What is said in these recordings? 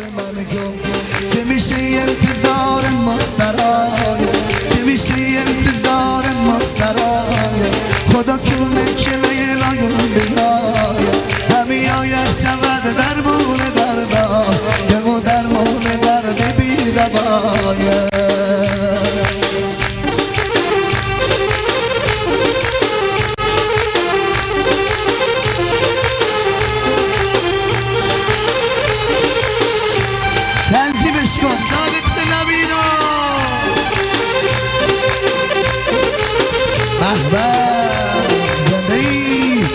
من کن چه میشه انتظار ما سرای چه میشه انتظار ما سرای خدا کنه که لیلایون بیای همی آید شود درمون دردا دمو درمون درد بی دوای تنظیمش کن ثابت نبینا احباب زندگی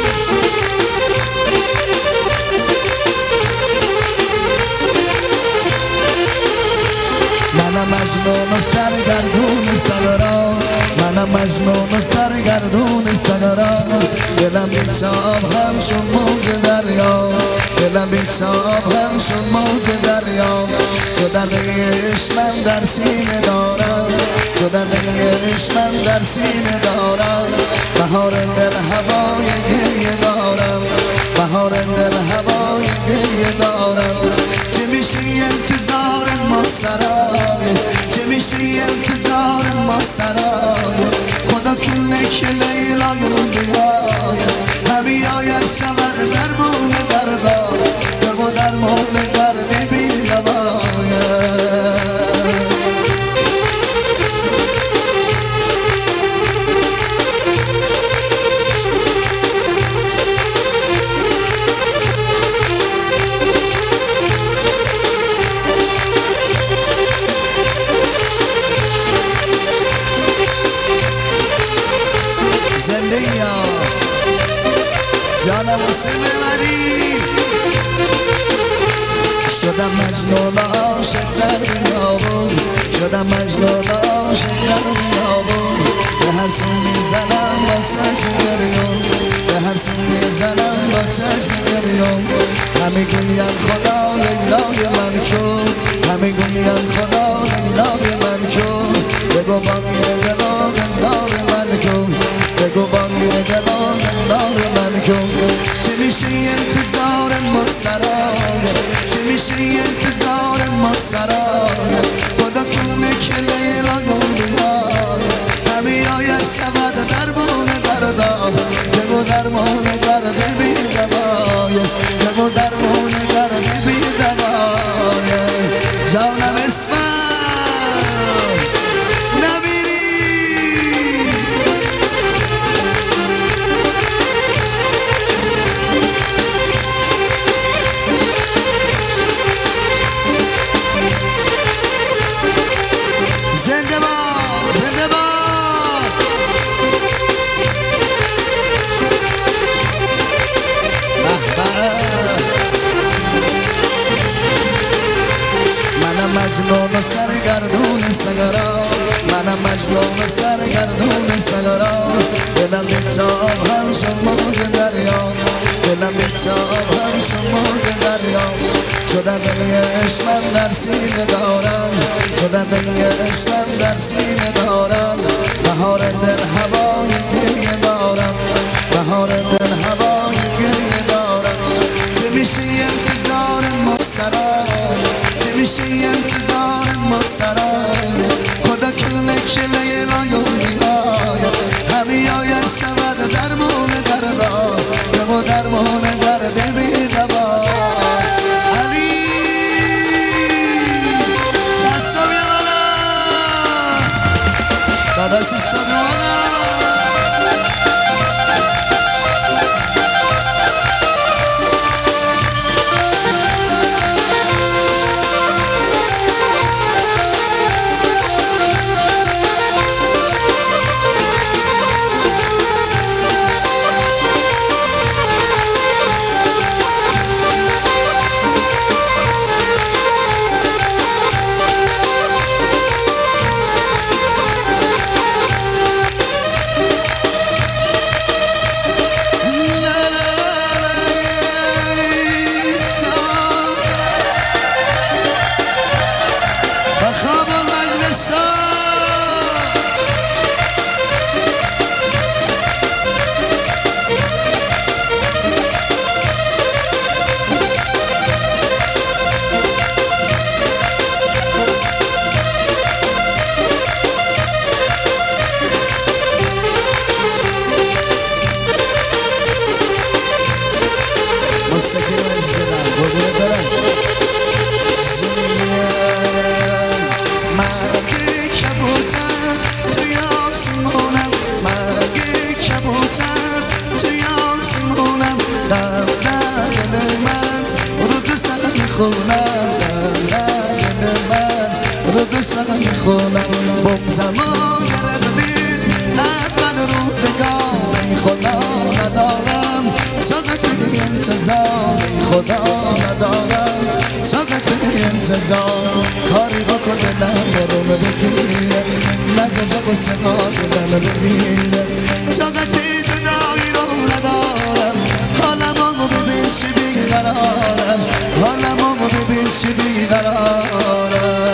منم مجنون و سرگردون سگرا منم مجنون و سرگردون سگرا دلم بیتاب هم شد موج دریا دلم بیتاب هم شد موج دریا چو درد عشق من در سینه دارم چو درد عشق من در سینه دارم بهار دل هوای گریه دارم بهار دل هوای گریه دارم چه میشه انتظار ما سرای چه میشه انتظار ما سرای خدا کنه که لیلایون بیای همی آید شود درمون دردا دمو درمون درد بی دوای زندگی جانم حسین منی شدم مجنون عاشق در بیابون شدم مجنون عاشق در بیابون به هر سو میزنم با چشم گریون به هر سو میزنم با چشم گریون همه گویم خدا لیلای من کن همه گویم خدا لیلای من کن بگو با میره دلا دلدار من کن بگو با میره دلا دلدار من کن چه میشه انتظار ما سرای چه میشه انتظار ما سرای خدا کنه که لیلایون بیای همی آید شود درمون دردا بگو درمون درد بی دوای بگو درمون درد بی دوای جانم اسمم زنده باد زنده باد منم مجنون و سرگردون سگرا منم مجنون و سرگردون سگرا دلم بیتاب هم شد موج دریا دلم بیتاب هم شد موج دریا چو درد عشق من در سینه دارم چو درد عشق من در سینه دارم بهار دل هوای گریه دارم بهار دل هوای گریه دارم چه میشه انتظار ما سرای چه میشه انتظار ما سرای خدا کنه که لیلایون بیای همی آید شود درمون دردا بگو درمون درد بی دوا علی دستا بیانا داداسی صدوانا میخونم دل من رو دوستان میخونم بگذمان گرفتی من روزگار ای خدا ندارم طاقت انتظار ای خدا ندارم طاقت انتظار کاری بکن دلم برو بگیره نزاز قصه ها دلم بگیره طاقت جدایی رو ندارم حالمو ببین چی بیقرارم حالمو ببین چی بیقرارم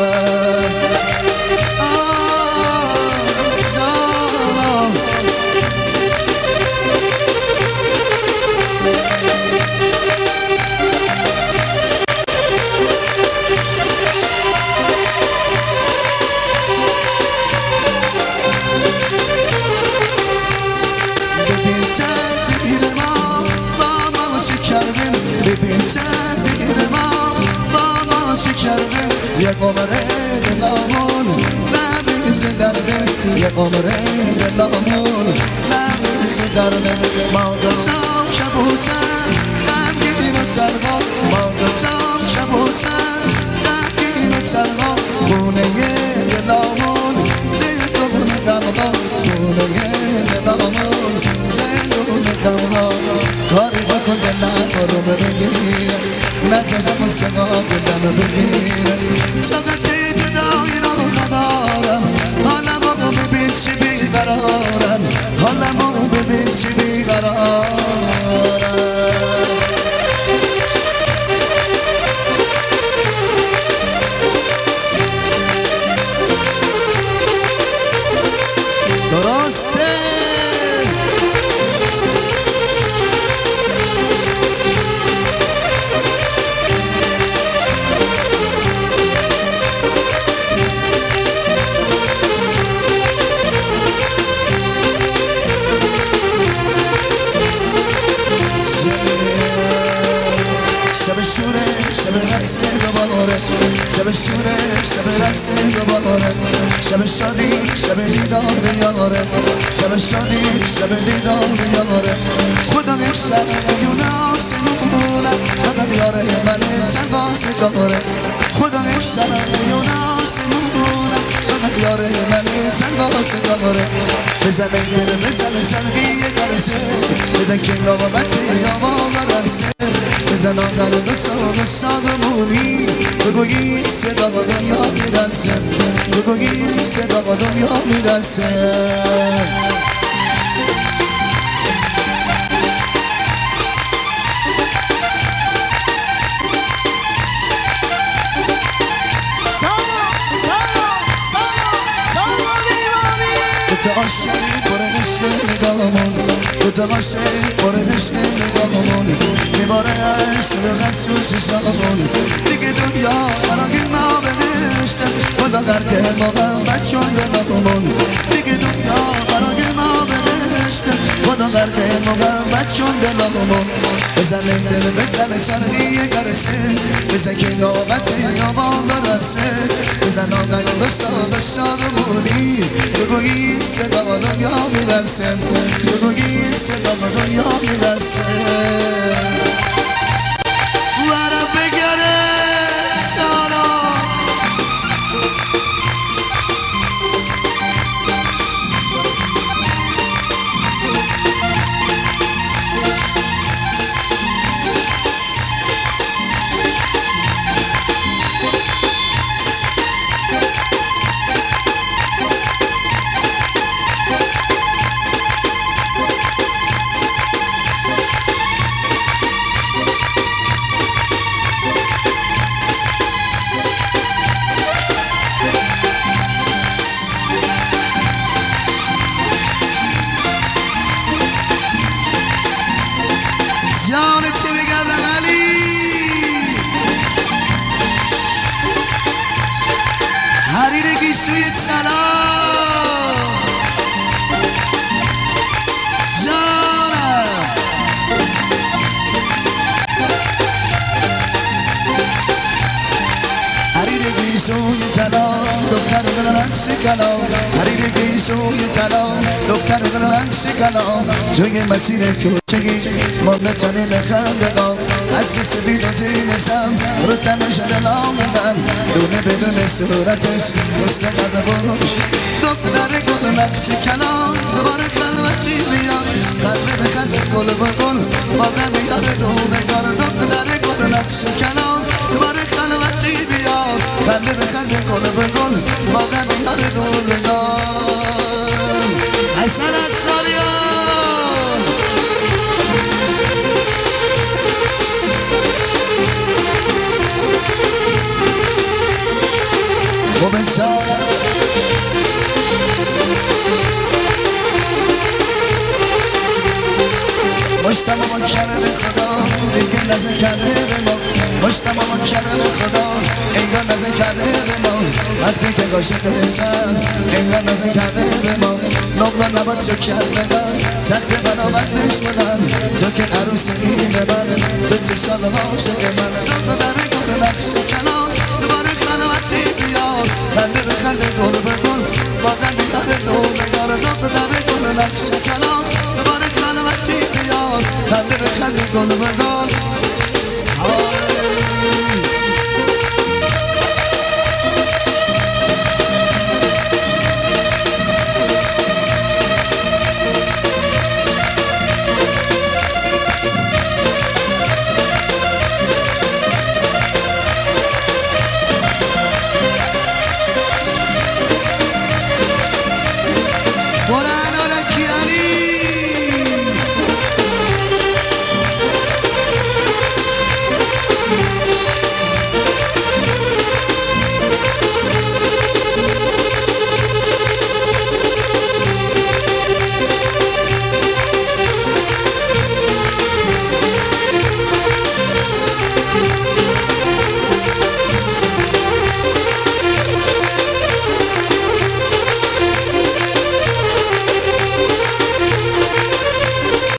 یه قمره دلامون لبریز درده یه قمره دلامون لبریز درده ما دوتا کبوتر غمگین و تنها ما دوتا کبوتر غمگین و تنها خونه دلامون زندون غمها خونه دلامون زندون غمها کاری بکن دلم برو بگیره نزدم و سقا دلم بگیره طاقت جدایی رو ندارم حالمو ببین چی بیقرارم حالمو ببین چی بیقرارم درسته شب شوره شب رقص دوباره شب شوره شب رقص دوباره شب شادی شب دیدار یاره شب شادی شب دیدار یاره خدا امشب میونه آسمونم فقط یاره من تنها ستاره خدا امشب میونه آسمونم فقط یاره من تنها ستاره بزنه دل بزنه سنگی درسه بدن که نامت یاما درسه بزن آخر دو سازمونی بگویی صدا و دنیا میرسه بگویی صدا و دنیا میرسه دوتا عاشقی پر عشق نگاهمون دوتا عاشقی پر عشق نگاهمون میباره عشق دلت سو چشامون دیگه دنیا براگی ما بهشته خدا غرق محبت شد دلمون دیگه دنیا براگی ما بهشته خدا غرق محبت شد دلمون بزنه دل بزنه شرقی گرسه بزن که نوبت یامان درسه بزن آقای دوستان شادمونی بگویی صدا و دنیا میرسه بگویی صدا و دنیا میرسه ورا بگره سالا سوی سلام جانم حریرگی سوی تلام دختر دلم رقص کلام حریرگی توی طلا دختر گل نقش کلام توی مسیر کوچگی مانده تنین خندگان از که سفید و تینشم رو تنش دلام بودم دونه بدون صورتش مست قدباش دختر گل نقش کلام دوباره خلوتی بیاد خنده به خنده گل به گل واقع بیاد دونگار دختر گل نقش کلام دوباره خلوتی بیاد خنده به خنده گل به گل واقع بیاد دونگار حسن اکساریان و بنشان مشتم ما کرده خدا دیگه نزه کرده به ما مشتم ما کرده خدا انگار نزه کرده به ما وقتی که عاشق انسان انگار نزه کرده به ما نقلا نباد چو کرده من تخت بناوردش بودن تو که عروس اینه من تو چه سال عاشق من دختر گل نقش کلام دوباره خلوتی بیاد خنده به خنده گل به گل واقعا بیاره دونگار دختر گل نقش کلام دوباره خلوتی بیاد خنده به خنده گل به گل